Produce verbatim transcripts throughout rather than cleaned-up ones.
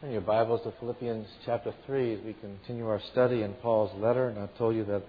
In your Bibles to Philippians chapter three, as we continue our study in Paul's letter. And I've told you that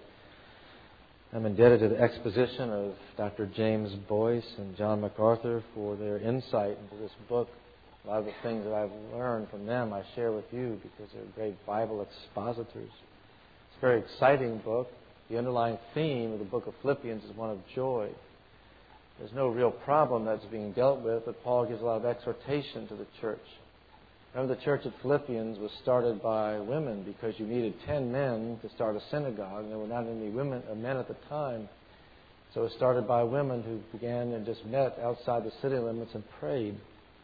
I'm indebted to the exposition of Doctor James Boyce and John MacArthur for their insight into this book. A lot of the things that I've learned from them I share with you because they're great Bible expositors. It's a very exciting book. The underlying theme of the book of Philippians is one of joy. There's no real problem that's being dealt with, but Paul gives a lot of exhortation to the church. Remember, the church at Philippians was started by women because you needed ten men to start a synagogue. And there were not any women or men at the time. So it was started by women who began and just met outside the city limits and prayed.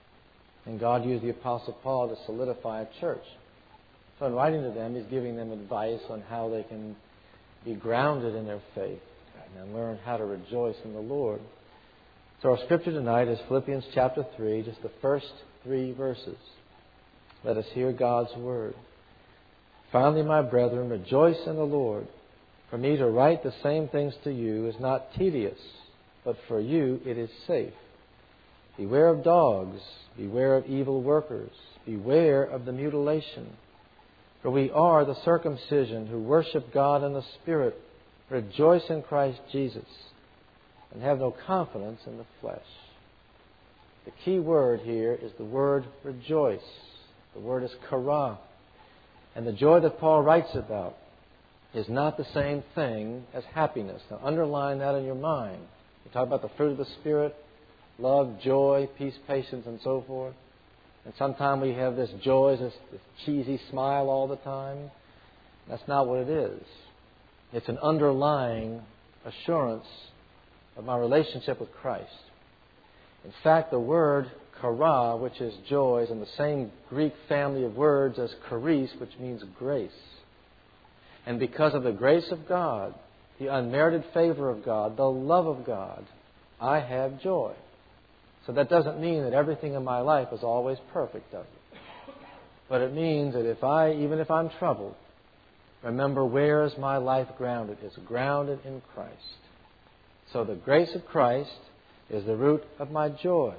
And God used the Apostle Paul to solidify a church. So in writing to them, he's giving them advice on how they can be grounded in their faith and learn how to rejoice in the Lord. So our scripture tonight is Philippians chapter three, just the first three verses. Let us hear God's word. Finally, my brethren, rejoice in the Lord. For me to write the same things to you is not tedious, but for you it is safe. Beware of dogs, beware of evil workers, beware of the mutilation. For we are the circumcision who worship God in the Spirit, rejoice in Christ Jesus, and have no confidence in the flesh. The key word here is the word rejoice. The word is kara. And the joy that Paul writes about is not the same thing as happiness. Now underline that in your mind. You talk about the fruit of the Spirit, love, joy, peace, patience, and so forth. And sometimes we have this joy, this, this cheesy smile all the time. That's not what it is. It's an underlying assurance of my relationship with Christ. In fact, the word kara, which is joy, is in the same Greek family of words as charis, which means grace. And because of the grace of God, the unmerited favor of God, the love of God, I have joy. So that doesn't mean that everything in my life is always perfect, does it? But it means that if I, even if I'm troubled, remember, where is my life grounded? It's grounded in Christ. So the grace of Christ is the root of my joy.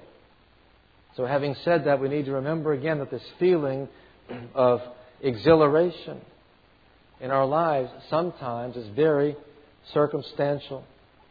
So having said that, we need to remember again that this feeling of exhilaration in our lives sometimes is very circumstantial.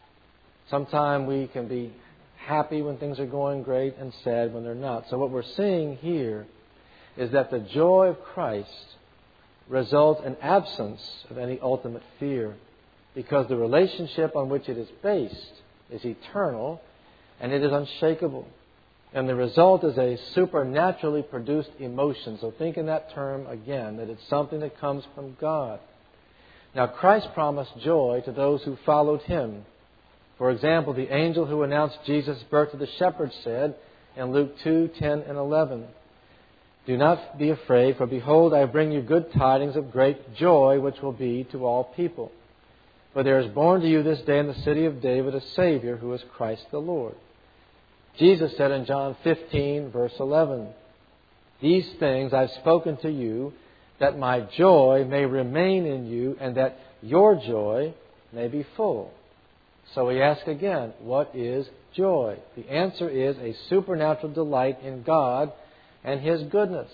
Sometimes we can be happy when things are going great and sad when they're not. So what we're seeing here is that the joy of Christ results in absence of any ultimate fear, because the relationship on which it is based is eternal and it is unshakable. And the result is a supernaturally produced emotion. So think in that term again, that it's something that comes from God. Now, Christ promised joy to those who followed Him. For example, the angel who announced Jesus' birth to the shepherds said in Luke two, ten and eleven, "Do not be afraid, for behold, I bring you good tidings of great joy, which will be to all people. For there is born to you this day in the city of David a Savior, who is Christ the Lord." Jesus said in John fifteen, verse eleven, "These things I've spoken to you, that my joy may remain in you, and that your joy may be full." So we ask again, what is joy? The answer is a supernatural delight in God and His goodness.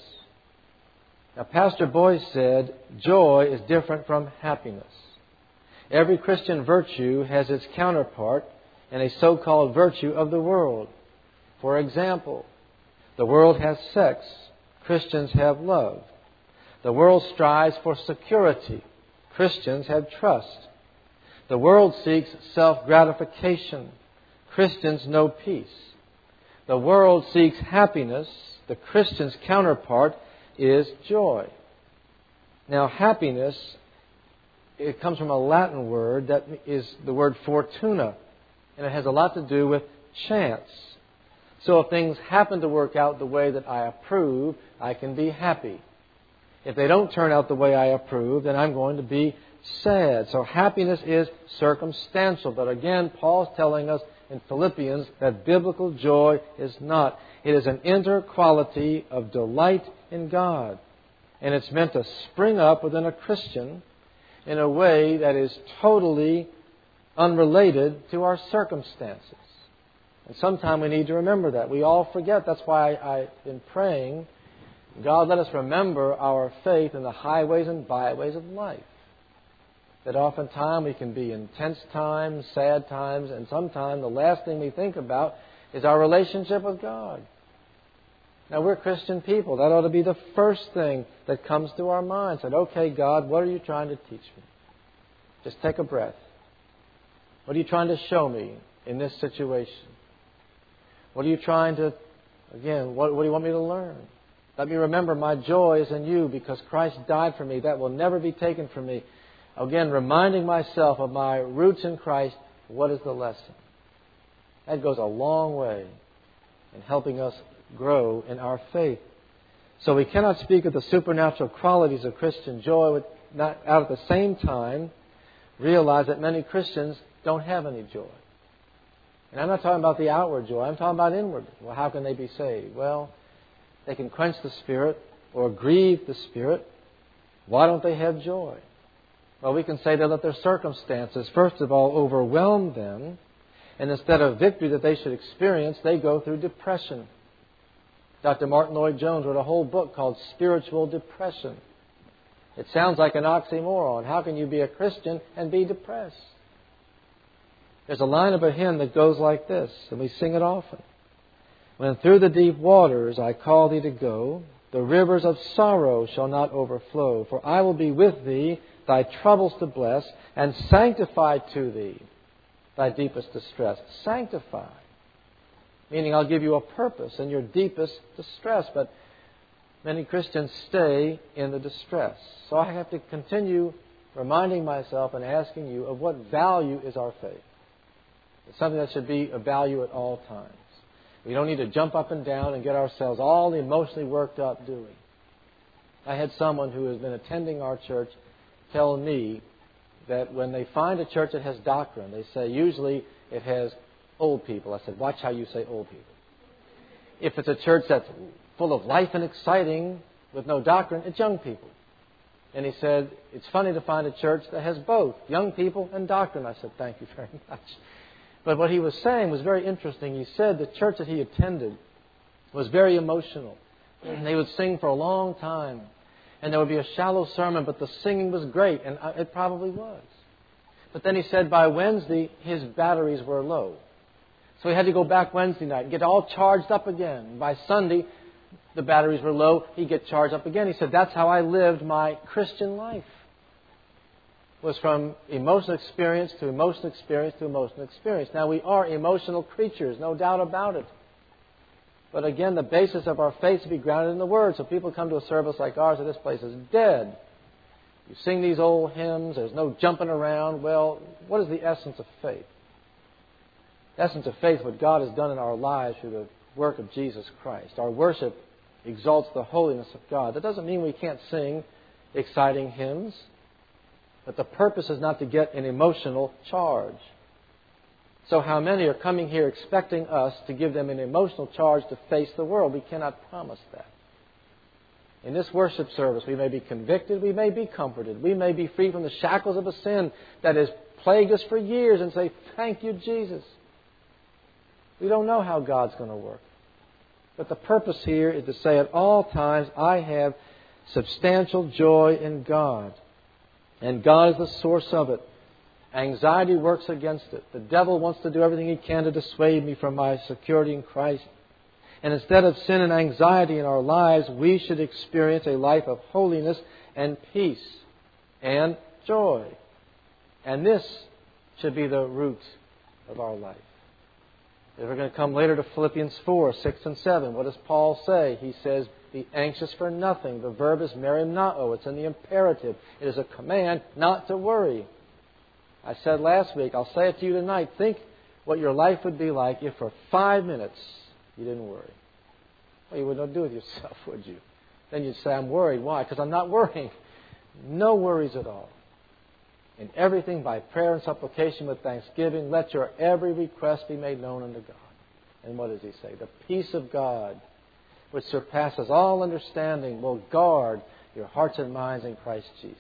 Now, Pastor Boyce said, joy is different from happiness. Every Christian virtue has its counterpart in a so-called virtue of the world. For example, the world has sex. Christians have love. The world strives for security. Christians have trust. The world seeks self-gratification. Christians know peace. The world seeks happiness. The Christian's counterpart is joy. Now, happiness, it comes from a Latin word that is the word fortuna. And it has a lot to do with chance. So if things happen to work out the way that I approve, I can be happy. If they don't turn out the way I approve, then I'm going to be sad. So happiness is circumstantial. But again, Paul's telling us in Philippians that biblical joy is not. It is an inner quality of delight in God. And it's meant to spring up within a Christian in a way that is totally unrelated to our circumstances. And sometimes we need to remember that. We all forget. That's why I've been praying God, let us remember our faith in the highways and byways of life. That oftentimes we can be in tense times, sad times, and sometimes the last thing we think about is our relationship with God. Now, we're Christian people. That ought to be the first thing that comes to our minds. That, okay, God, what are you trying to teach me? Just take a breath. What are you trying to show me in this situation? What are you trying to, again, what, what do you want me to learn? Let me remember my joy is in you because Christ died for me. That will never be taken from me. Again, reminding myself of my roots in Christ, what is the lesson? That goes a long way in helping us grow in our faith. So we cannot speak of the supernatural qualities of Christian joy with not out at the same time realize that many Christians don't have any joy. And I'm not talking about the outward joy. I'm talking about inward. Well, how can they be saved? Well, they can quench the Spirit or grieve the Spirit. Why don't they have joy? Well, we can say they let their circumstances, first of all, overwhelm them. And instead of victory that they should experience, they go through depression. Doctor Martin Lloyd-Jones wrote a whole book called Spiritual Depression. It sounds like an oxymoron. How can you be a Christian and be depressed? There's a line of a hymn that goes like this, and we sing it often. When through the deep waters I call thee to go, the rivers of sorrow shall not overflow, for I will be with thee, thy troubles to bless, and sanctify to thee thy deepest distress. Sanctify. Meaning I'll give you a purpose in your deepest distress. But many Christians stay in the distress. So I have to continue reminding myself and asking you of what value is our faith. It's something that should be of value at all times. We don't need to jump up and down and get ourselves all emotionally worked up, do we? I had someone who has been attending our church tell me that when they find a church that has doctrine, they say usually it has old people. I said, watch how you say old people. If it's a church that's full of life and exciting with no doctrine, it's young people. And he said, it's funny to find a church that has both, young people and doctrine. I said, thank you very much. But what he was saying was very interesting. He said the church that he attended was very emotional. They would sing for a long time. And there would be a shallow sermon, but the singing was great. And it probably was. But then he said by Wednesday, his batteries were low. So he had to go back Wednesday night and get all charged up again. By Sunday, the batteries were low. He'd get charged up again. He said, that's how I lived my Christian life. Was from emotional experience to emotional experience to emotional experience. Now, we are emotional creatures, no doubt about it. But again, the basis of our faith is to be grounded in the Word. So people come to a service like ours, and this place is dead. You sing these old hymns, there's no jumping around. Well, what is the essence of faith? The essence of faith, what God has done in our lives through the work of Jesus Christ. Our worship exalts the holiness of God. That doesn't mean we can't sing exciting hymns. But the purpose is not to get an emotional charge. So how many are coming here expecting us to give them an emotional charge to face the world? We cannot promise that. In this worship service, we may be convicted, we may be comforted, we may be free from the shackles of a sin that has plagued us for years and say, thank you, Jesus. We don't know how God's going to work. But the purpose here is to say at all times, I have substantial joy in God. And God is the source of it. Anxiety works against it. The devil wants to do everything he can to dissuade me from my security in Christ. And instead of sin and anxiety in our lives, we should experience a life of holiness and peace and joy. And this should be the root of our life. If we're going to come later to Philippians four, six and seven, what does Paul say? He says, be anxious for nothing. The verb is merimnao. It's in the imperative. It is a command not to worry. I said last week, I'll say it to you tonight. Think what your life would be like if for five minutes you didn't worry. Well, you wouldn't do it with yourself, would you? Then you'd say, I'm worried. Why? Because I'm not worrying. No worries at all. In everything by prayer and supplication with thanksgiving, let your every request be made known unto God. And what does he say? The peace of God, which surpasses all understanding, will guard your hearts and minds in Christ Jesus.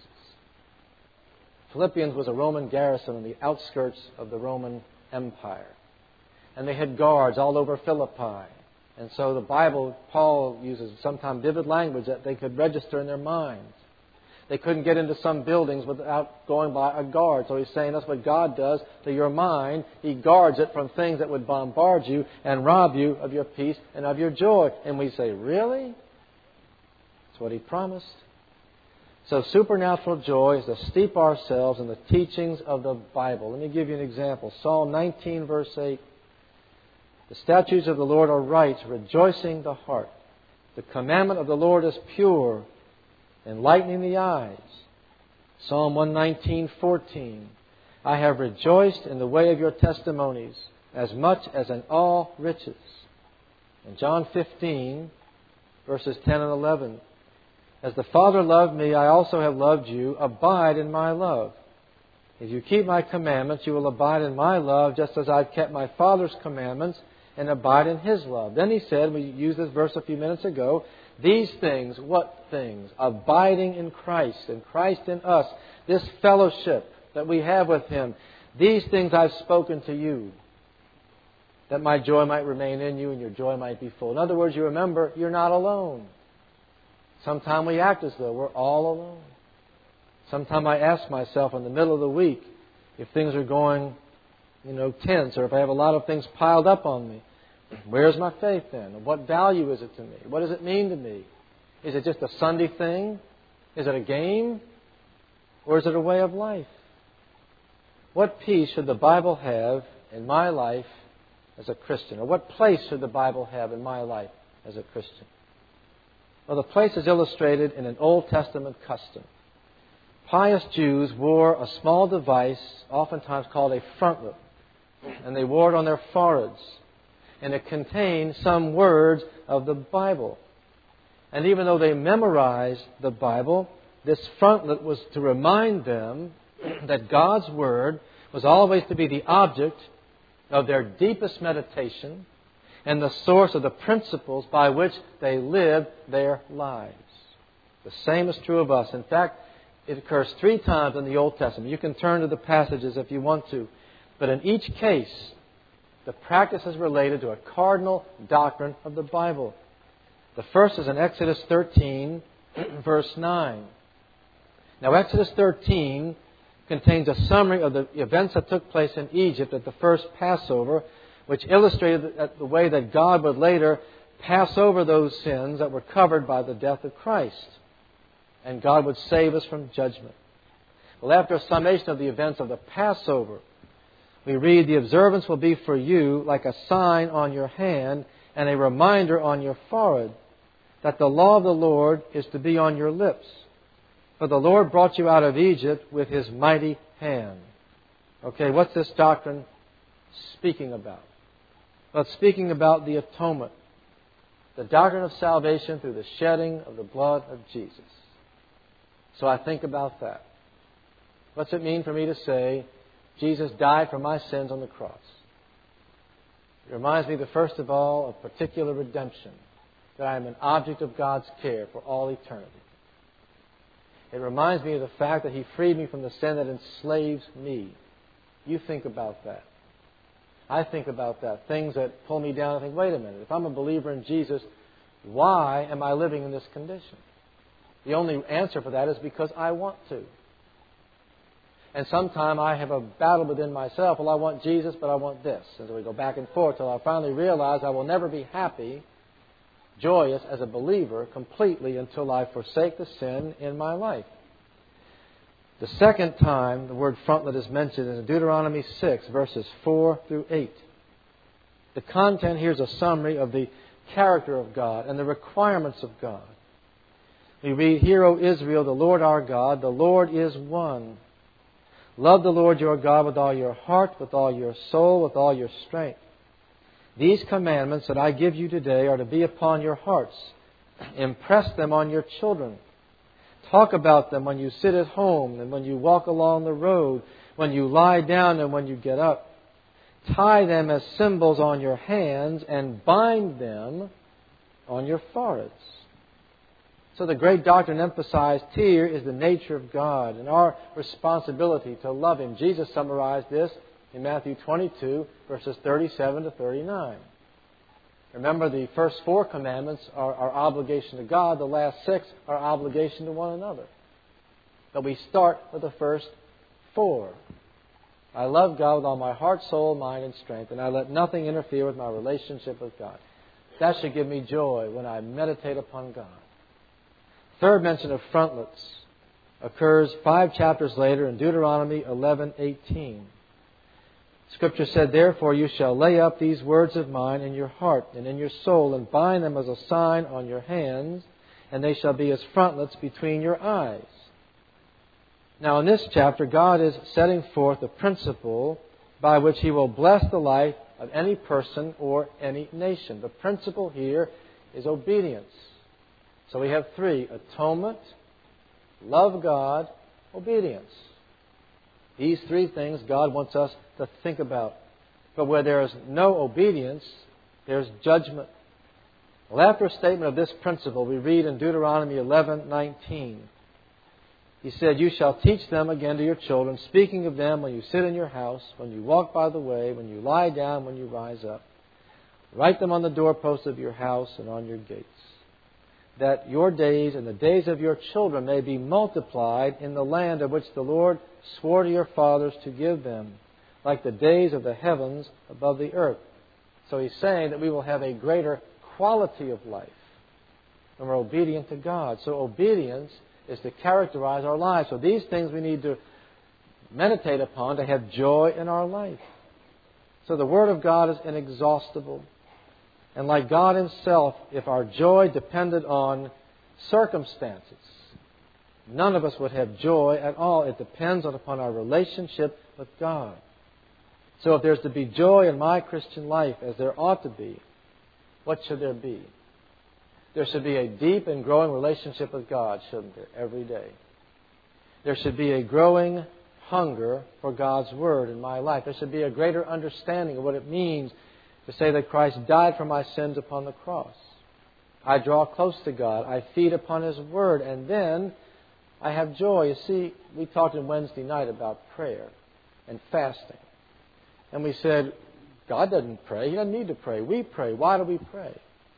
Philippians was a Roman garrison on the outskirts of the Roman Empire. And they had guards all over Philippi. And so the Bible, Paul uses sometimes vivid language that they could register in their minds. They couldn't get into some buildings without going by a guard. So he's saying that's what God does to your mind. He guards it from things that would bombard you and rob you of your peace and of your joy. And we say, really? That's what He promised. So supernatural joy is to steep ourselves in the teachings of the Bible. Let me give you an example. Psalm nineteen, verse eight. The statutes of the Lord are right, rejoicing the heart. The commandment of the Lord is pure, enlightening the eyes. Psalm one nineteen, fourteen. I have rejoiced in the way of your testimonies, as much as in all riches. And John fifteen, verses ten and eleven. As the Father loved me, I also have loved you. Abide in my love. If you keep my commandments, you will abide in my love, just as I've kept my Father's commandments and abide in His love. Then He said, we used this verse a few minutes ago, these things, what things? Abiding in Christ and Christ in us. This fellowship that we have with Him. These things I've spoken to you, that my joy might remain in you and your joy might be full. In other words, you remember, you're not alone. Sometimes we act as though we're all alone. Sometimes I ask myself in the middle of the week if things are going, you know, tense, or if I have a lot of things piled up on me. Where's my faith then? What value is it to me? What does it mean to me? Is it just a Sunday thing? Is it a game? Or is it a way of life? What peace should the Bible have in my life as a Christian? Or what place should the Bible have in my life as a Christian? Well, the place is illustrated in an Old Testament custom. Pious Jews wore a small device, oftentimes called a frontlet, and they wore it on their foreheads. And it contained some words of the Bible. And even though they memorized the Bible, this frontlet was to remind them that God's Word was always to be the object of their deepest meditation and the source of the principles by which they lived their lives. The same is true of us. In fact, it occurs three times in the Old Testament. You can turn to the passages if you want to. But in each case, the practice is related to a cardinal doctrine of the Bible. The first is in Exodus thirteen, verse nine. Now, Exodus thirteen contains a summary of the events that took place in Egypt at the first Passover, which illustrated the way that God would later pass over those sins that were covered by the death of Christ. And God would save us from judgment. Well, after a summation of the events of the Passover, we read, the observance will be for you like a sign on your hand and a reminder on your forehead that the law of the Lord is to be on your lips. For the Lord brought you out of Egypt with His mighty hand. Okay, what's this doctrine speaking about? Well, it's speaking about the atonement. The doctrine of salvation through the shedding of the blood of Jesus. So I think about that. What's it mean for me to say, Jesus died for my sins on the cross? It reminds me, the first of all, of particular redemption, that I am an object of God's care for all eternity. It reminds me of the fact that He freed me from the sin that enslaves me. You think about that. I think about that. Things that pull me down. I think, wait a minute, if I'm a believer in Jesus, why am I living in this condition? The only answer for that is because I want to. And sometimes I have a battle within myself. Well, I want Jesus, but I want this. And so we go back and forth till I finally realize I will never be happy, joyous as a believer completely until I forsake the sin in my life. The second time the word frontlet is mentioned is in Deuteronomy six, verses four through eight. The content here is a summary of the character of God and the requirements of God. We read, Hear, O Israel, the Lord our God, the Lord is one. Love the Lord your God with all your heart, with all your soul, with all your strength. These commandments that I give you today are to be upon your hearts. Impress them on your children. Talk about them when you sit at home and when you walk along the road, when you lie down and when you get up. Tie them as symbols on your hands and bind them on your foreheads. So the great doctrine emphasized here is the nature of God and our responsibility to love Him. Jesus summarized this in Matthew twenty-two, verses thirty-seven to thirty-nine. Remember, the first four commandments are our obligation to God. The last six are our obligation to one another. But we start with the first four. I love God with all my heart, soul, mind, and strength, and I let nothing interfere with my relationship with God. That should give me joy when I meditate upon God. Third mention of frontlets occurs five chapters later in Deuteronomy eleven eighteen. Scripture said, "Therefore you shall lay up these words of mine in your heart and in your soul, and bind them as a sign on your hands, and they shall be as frontlets between your eyes." Now in this chapter, God is setting forth a principle by which He will bless the life of any person or any nation. The principle here is obedience. So we have three: atonement, love God, obedience. These three things God wants us to think about. But where there is no obedience, there's judgment. Well, after a statement of this principle, we read in Deuteronomy eleven nineteen. He said, "You shall teach them again to your children, speaking of them when you sit in your house, when you walk by the way, when you lie down, when you rise up. Write them on the doorposts of your house and on your gates, that your days and the days of your children may be multiplied in the land of which the Lord swore to your fathers to give them, like the days of the heavens above the earth." So He's saying that we will have a greater quality of life when we're obedient to God. So obedience is to characterize our lives. So these things we need to meditate upon to have joy in our life. So the Word of God is inexhaustible. And like God Himself, if our joy depended on circumstances, none of us would have joy at all. It depends upon our relationship with God. So if there's to be joy in my Christian life, as there ought to be, what should there be? There should be a deep and growing relationship with God, shouldn't there, every day? There should be a growing hunger for God's Word in my life. There should be a greater understanding of what it means to say that Christ died for my sins upon the cross. I draw close to God. I feed upon His Word. And then I have joy. You see, we talked on Wednesday night about prayer and fasting. And we said, God doesn't pray. He doesn't need to pray. We pray. Why do we pray?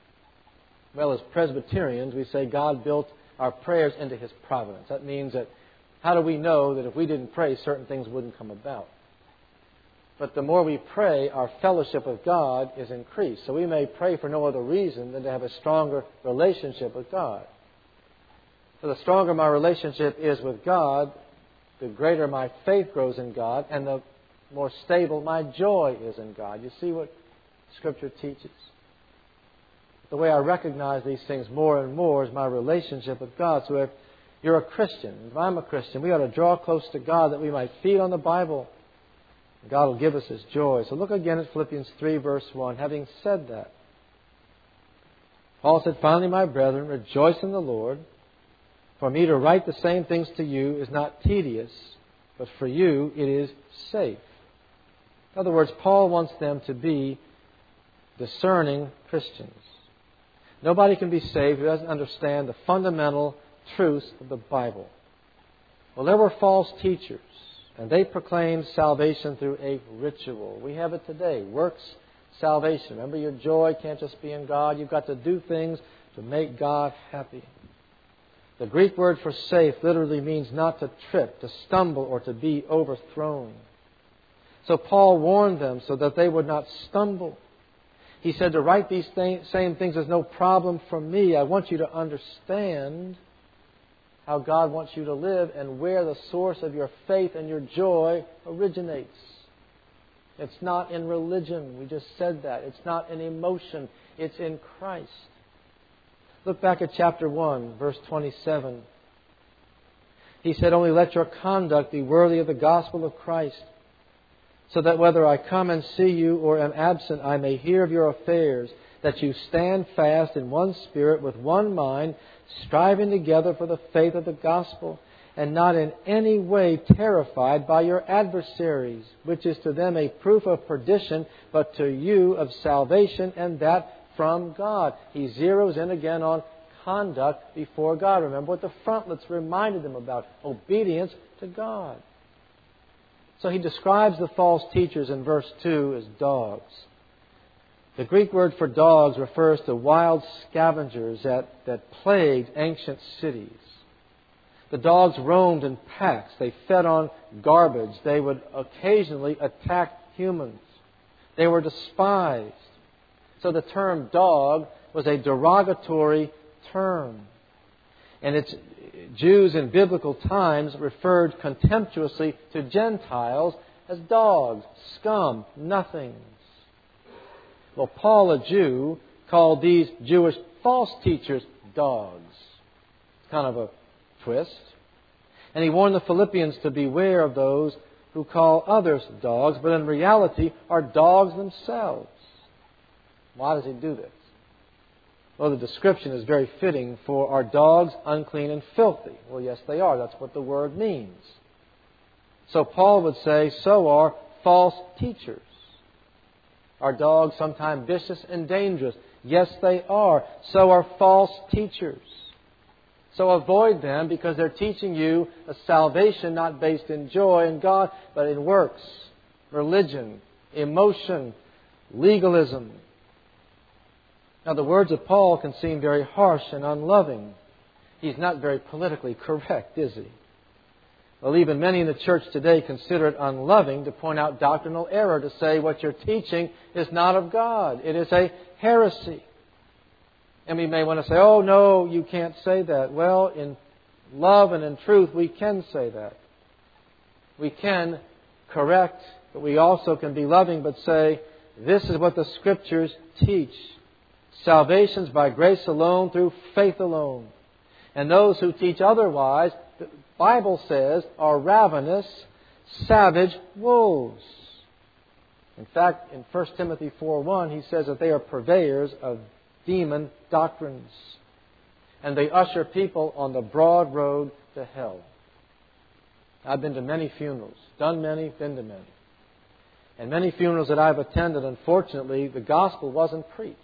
Well, as Presbyterians, we say God built our prayers into His providence. That means that how do we know that if we didn't pray, certain things wouldn't come about? But the more we pray, our fellowship with God is increased. So we may pray for no other reason than to have a stronger relationship with God. So the stronger my relationship is with God, the greater my faith grows in God, and the more stable my joy is in God. You see what Scripture teaches? The way I recognize these things more and more is my relationship with God. So if you're a Christian, if I'm a Christian, we ought to draw close to God that we might feed on the Bible. God will give us His joy. So look again at Philippians three, verse one. Having said that, Paul said, "Finally, my brethren, rejoice in the Lord. For me to write the same things to you is not tedious, but for you it is safe." In other words, Paul wants them to be discerning Christians. Nobody can be saved who doesn't understand the fundamental truths of the Bible. Well, there were false teachers, and they proclaimed salvation through a ritual. We have it today, works salvation. Remember, your joy can't just be in God. You've got to do things to make God happy. The Greek word for safe literally means not to trip, to stumble, or to be overthrown. So Paul warned them so that they would not stumble. He said to write these th- same things is no problem for me. I want you to understand how God wants you to live and where the source of your faith and your joy originates. It's not in religion. We just said that. It's not in emotion. It's in Christ. Look back at chapter one, verse twenty-seven. He said, "Only let your conduct be worthy of the gospel of Christ, so that whether I come and see you or am absent, I may hear of your affairs, that you stand fast in one spirit with one mind, striving together for the faith of the gospel, and not in any way terrified by your adversaries, which is to them a proof of perdition, but to you of salvation, and that from God." He zeroes in again on conduct before God. Remember what the frontlets reminded them about: obedience to God. So he describes the false teachers in verse two as dogs. The Greek word for dogs refers to wild scavengers that, that plagued ancient cities. The dogs roamed in packs. They fed on garbage. They would occasionally attack humans. They were despised. So the term dog was a derogatory term. And it's, Jews in biblical times referred contemptuously to Gentiles as dogs, scum, nothings. Well, Paul, a Jew, called these Jewish false teachers dogs. It's kind of a twist. And he warned the Philippians to beware of those who call others dogs, but in reality are dogs themselves. Why does he do this? Well, the description is very fitting for are dogs unclean and filthy? Well, yes, they are. That's what the word means. So Paul would say, so are false teachers. Are dogs sometimes vicious and dangerous? Yes, they are. So are false teachers. So avoid them because they're teaching you a salvation not based in joy in God, but in works, religion, emotion, legalism. Now, the words of Paul can seem very harsh and unloving. He's not very politically correct, is he? Well, even many in the church today consider it unloving to point out doctrinal error, to say what you're teaching is not of God. It is a heresy. And we may want to say, oh, no, you can't say that. Well, in love and in truth, we can say that. We can correct, but we also can be loving, but say, this is what the Scriptures teach. Salvation's by grace alone, through faith alone. And those who teach otherwise, the Bible says, are ravenous, savage wolves. In fact, in First Timothy four one, he says that they are purveyors of demon doctrines. And they usher people on the broad road to hell. I've been to many funerals, done many, been to many. And many funerals that I've attended, unfortunately, the gospel wasn't preached.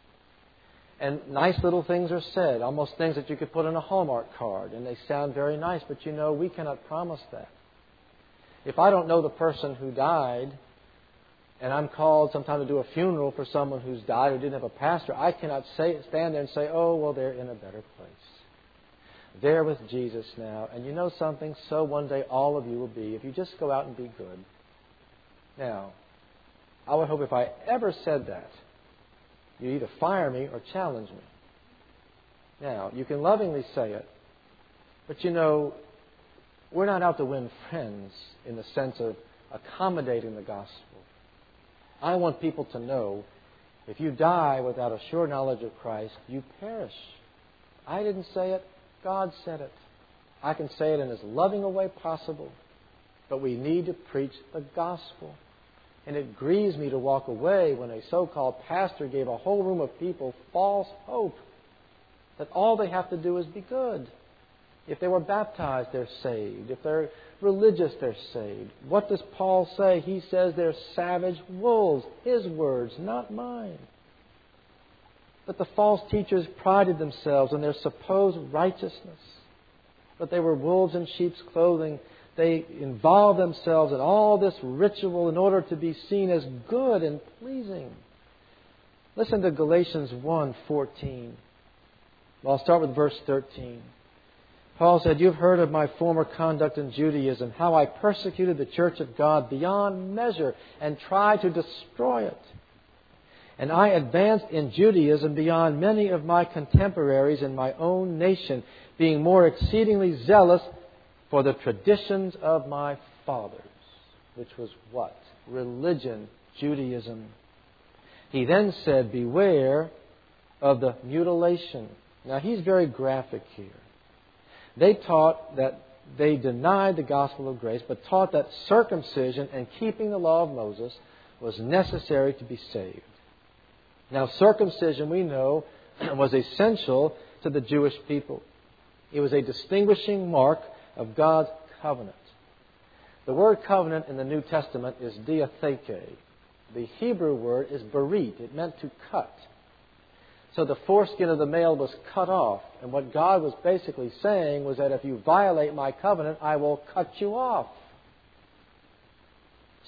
And nice little things are said, almost things that you could put on a Hallmark card, and they sound very nice, but you know, we cannot promise that. If I don't know the person who died, and I'm called sometime to do a funeral for someone who's died who didn't have a pastor, I cannot say, stand there and say, oh, well, they're in a better place. They're with Jesus now. And you know something? So one day all of you will be, if you just go out and be good. Now, I would hope if I ever said that, you either fire me or challenge me. Now, you can lovingly say it, but you know, we're not out to win friends in the sense of accommodating the gospel. I want people to know, if you die without a sure knowledge of Christ, you perish. I didn't say it. God said it. I can say it in as loving a way possible. But we need to preach the gospel. And it grieves me to walk away when a so-called pastor gave a whole room of people false hope that all they have to do is be good. If they were baptized, they're saved. If they're religious, they're saved. What does Paul say? He says they're savage wolves. His words, not mine. But the false teachers prided themselves in their supposed righteousness. But they were wolves in sheep's clothing. They involved themselves in all this ritual in order to be seen as good and pleasing. Listen to Galatians one fourteen. Well, I'll start with verse thirteen. Paul said, you've heard of my former conduct in Judaism, how I persecuted the church of God beyond measure and tried to destroy it. And I advanced in Judaism beyond many of my contemporaries in my own nation, being more exceedingly zealous for the traditions of my fathers. Which was what? Religion, Judaism. He then said, beware of the mutilation. Now he's very graphic here. They taught that they denied the gospel of grace, but taught that circumcision and keeping the law of Moses was necessary to be saved. Now, circumcision, we know, was essential to the Jewish people. It was a distinguishing mark of God's covenant. The word covenant in the New Testament is diatheke. The Hebrew word is berit. It meant to cut. So the foreskin of the male was cut off. And what God was basically saying was that if you violate my covenant, I will cut you off.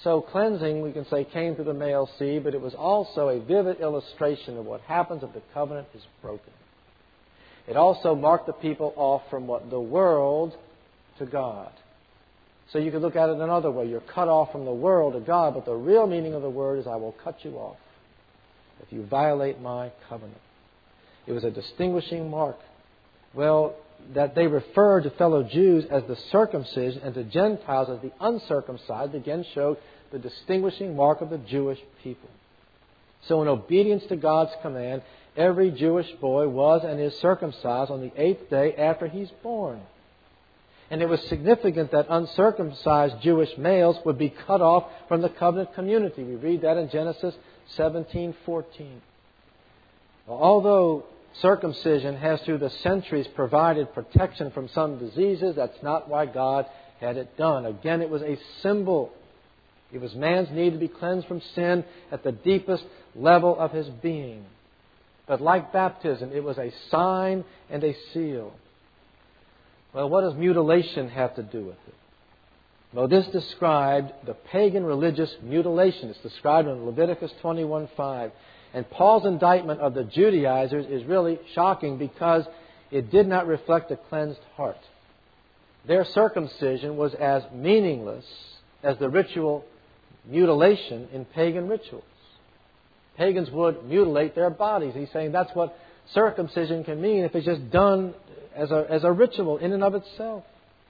So cleansing, we can say, came through the male seed, but it was also a vivid illustration of what happens if the covenant is broken. It also marked the people off from what? The world to God. So you could look at it another way. You're cut off from the world to God, but the real meaning of the word is I will cut you off if you violate my covenant. It was a distinguishing mark. Well, that they referred to fellow Jews as the circumcision and to Gentiles as the uncircumcised again showed the distinguishing mark of the Jewish people. So in obedience to God's command, every Jewish boy was and is circumcised on the eighth day after he's born. And it was significant that uncircumcised Jewish males would be cut off from the covenant community. We read that in Genesis seventeen fourteen. Well, although circumcision has through the centuries provided protection from some diseases, that's not why God had it done. Again, it was a symbol. It was man's need to be cleansed from sin at the deepest level of his being. But like baptism, it was a sign and a seal. Well, what does mutilation have to do with it? Well, this described the pagan religious mutilation. It's described in Leviticus twenty-one five. And Paul's indictment of the Judaizers is really shocking because it did not reflect a cleansed heart. Their circumcision was as meaningless as the ritual mutilation in pagan rituals. Pagans would mutilate their bodies. He's saying that's what circumcision can mean if it's just done as a, as a ritual in and of itself.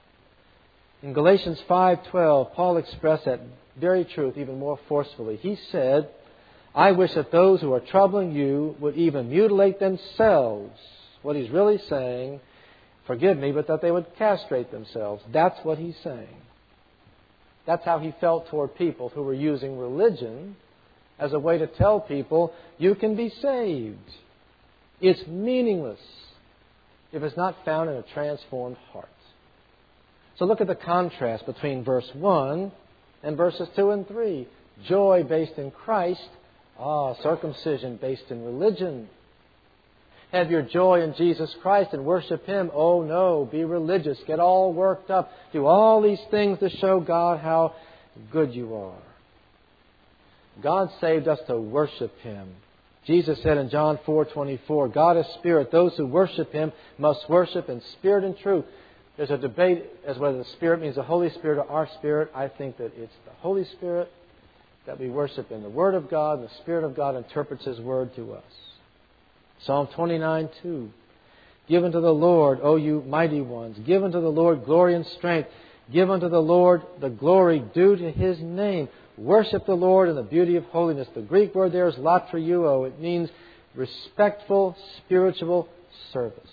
In Galatians five twelve, Paul expressed that very truth even more forcefully. He said, I wish that those who are troubling you would even mutilate themselves. What he's really saying, forgive me, but that they would castrate themselves. That's what he's saying. That's how he felt toward people who were using religion as a way to tell people, you can be saved. It's meaningless if it's not found in a transformed heart. So look at the contrast between verse one and verses two and three. Joy based in Christ. Ah, circumcision based in religion. Have your joy in Jesus Christ and worship Him. Oh no, be religious. Get all worked up. Do all these things to show God how good you are. God saved us to worship Him. Jesus said in John four twenty-four, God is Spirit. Those who worship Him must worship in spirit and truth. There's a debate as whether the Spirit means the Holy Spirit or our Spirit. I think that it's the Holy Spirit that we worship in the Word of God, and the Spirit of God interprets His Word to us. Psalm twenty-nine two. Give unto the Lord, O you mighty ones. Give unto the Lord glory and strength. Give unto the Lord the glory due to His name. Worship the Lord in the beauty of holiness. The Greek word there is latrieuo. It means respectful, spiritual service.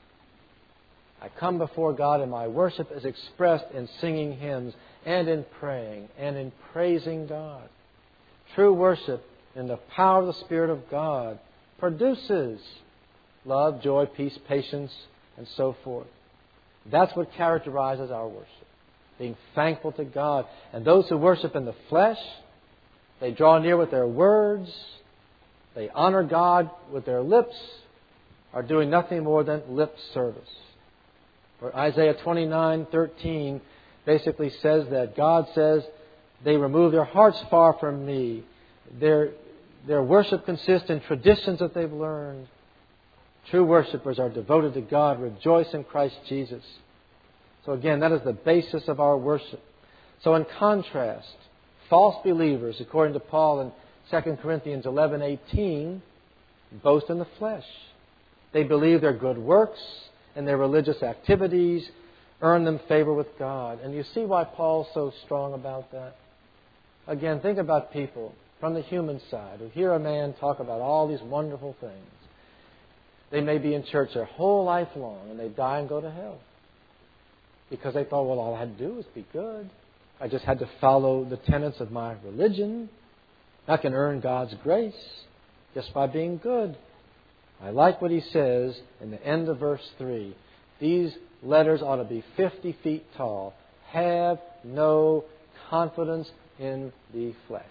I come before God and my worship is expressed in singing hymns and in praying and in praising God. True worship in the power of the Spirit of God produces love, joy, peace, patience, and so forth. That's what characterizes our worship. Being thankful to God. And those who worship in the flesh, they draw near with their words, they honor God with their lips, are doing nothing more than lip service. For Isaiah twenty-nine thirteen basically says that God says, they remove their hearts far from me. Their, their worship consists in traditions that they've learned. True worshipers are devoted to God, rejoice in Christ Jesus. So again, that is the basis of our worship. So in contrast, false believers, according to Paul in Second Corinthians eleven eighteen, boast in the flesh. They believe their good works and their religious activities earn them favor with God. And you see why Paul's so strong about that? Again, think about people from the human side who hear a man talk about all these wonderful things. They may be in church their whole life long and they die and go to hell. Because they thought, well, all I had to do was be good. I just had to follow the tenets of my religion. I can earn God's grace just by being good. I like what he says in the end of verse three. These letters ought to be fifty feet tall. Have no confidence in the flesh.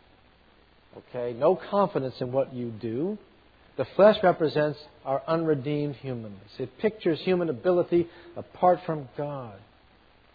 Okay? No confidence in what you do. The flesh represents our unredeemed humanness. It pictures human ability apart from God.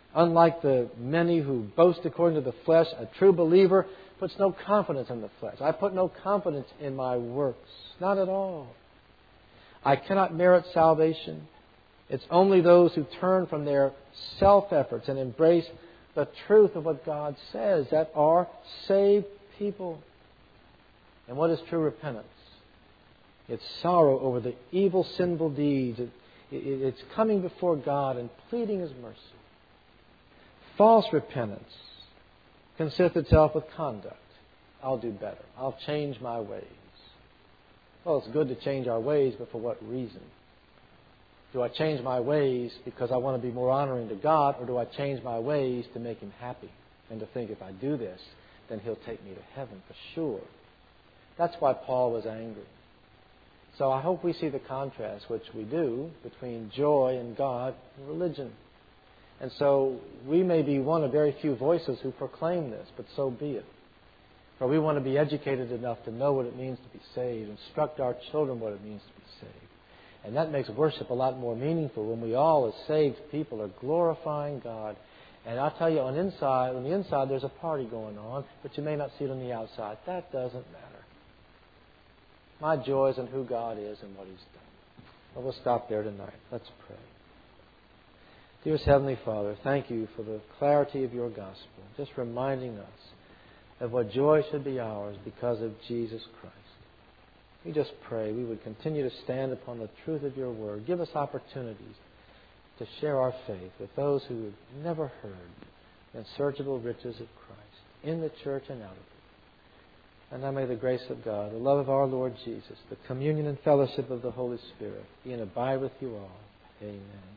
Unlike the many who boast according to the flesh, a true believer puts no confidence in the flesh. I put no confidence in my works. Not at all. I cannot merit salvation. It's only those who turn from their self-efforts and embrace the truth of what God says that are saved people. And what is true repentance? It's sorrow over the evil, sinful deeds. It, it, it's coming before God and pleading His mercy. False repentance consists itself with conduct. I'll do better. I'll change my ways. Well, it's good to change our ways, but for what reason? Do I change my ways because I want to be more honoring to God, or do I change my ways to make Him happy and to think if I do this, then He'll take me to heaven for sure? That's why Paul was angry. So I hope we see the contrast, which we do, between joy in God and religion. And so we may be one of very few voices who proclaim this, but so be it. For we want to be educated enough to know what it means to be saved, instruct our children what it means to be saved. And that makes worship a lot more meaningful when we all, as saved people, are glorifying God. And I'll tell you, on inside, on the inside, there's a party going on, but you may not see it on the outside. That doesn't matter. My joy is in who God is and what He's done. Well, we'll stop there tonight. Let's pray. Dearest Heavenly Father, thank You for the clarity of Your gospel, just reminding us of what joy should be ours because of Jesus Christ. We just pray we would continue to stand upon the truth of Your word. Give us opportunities to share our faith with those who have never heard the unsearchable riches of Christ in the church and out of it. And now may the grace of God, the love of our Lord Jesus, the communion and fellowship of the Holy Spirit be and abide with you all. Amen.